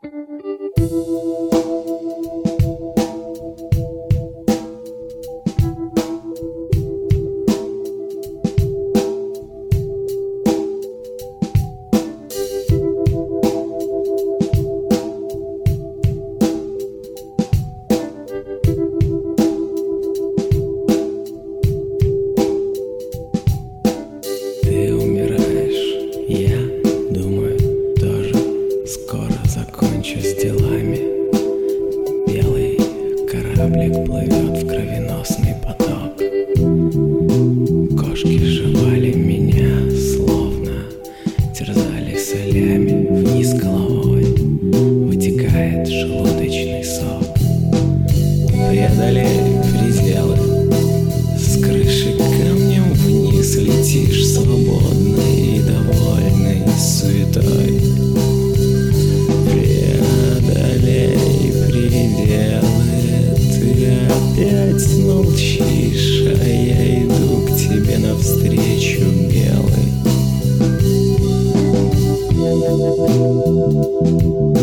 Закончу с делами. Белый кораблик плывет в кровеносный поток. Кошки жевали меня, словно терзали солями. Вниз головой вытекает желудочный сок. Преодолей пределы, с крыши камнем вниз летишь, свободный и довольный суетой. Опять молчишь, а я иду к тебе навстречу, белый.